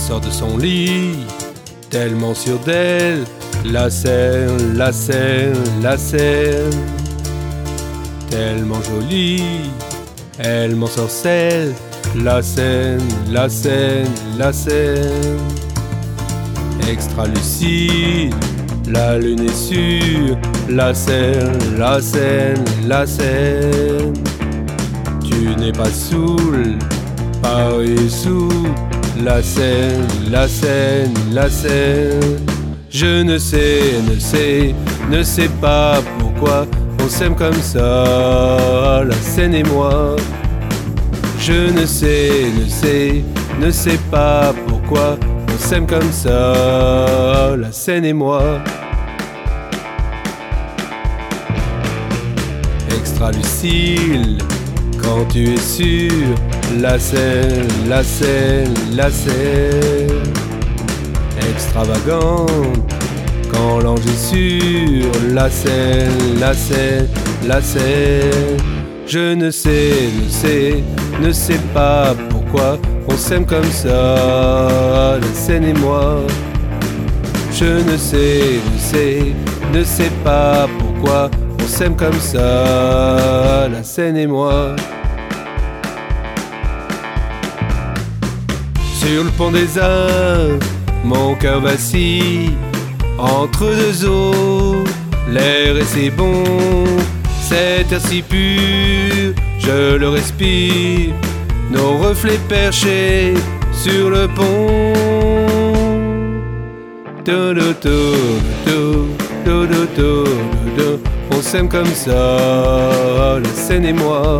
sort de son lit, tellement sûre d'elle. La scène, la scène, la scène, tellement jolie, elle m'ensorcelle. La scène, la scène, la scène, extra lucide, la lune est sûre. La scène, la scène, la scène, tu n'es pas saoul, Paris sous. La scène, la scène, la scène, je ne sais pas pourquoi on s'aime comme ça, la scène et moi. Je ne sais pas pourquoi on s'aime comme ça, la scène et moi. Extra lucide, quand tu es sûr. La scène, la scène, la scène, extravagante, quand l'ange est sûr. La scène, la scène, la scène, je ne sais pas pourquoi on s'aime comme ça, la scène et moi. Je ne sais pas pourquoi on s'aime comme ça, la scène et moi. Sur le pont des Arts, mon cœur vacille entre deux eaux. L'air est si bon, cet air si pur, je le respire. Nos reflets perchés sur le pont. On s'aime comme ça, la scène et moi.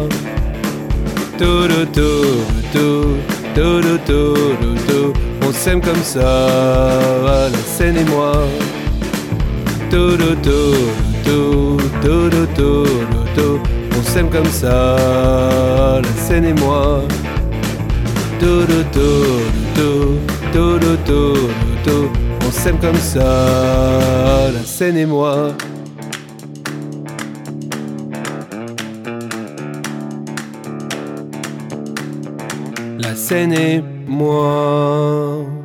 On s'aime comme ça, la scène et moi. On s'aime comme ça, la scène et moi. On s'aime comme ça, la scène et moi. La scène et moi.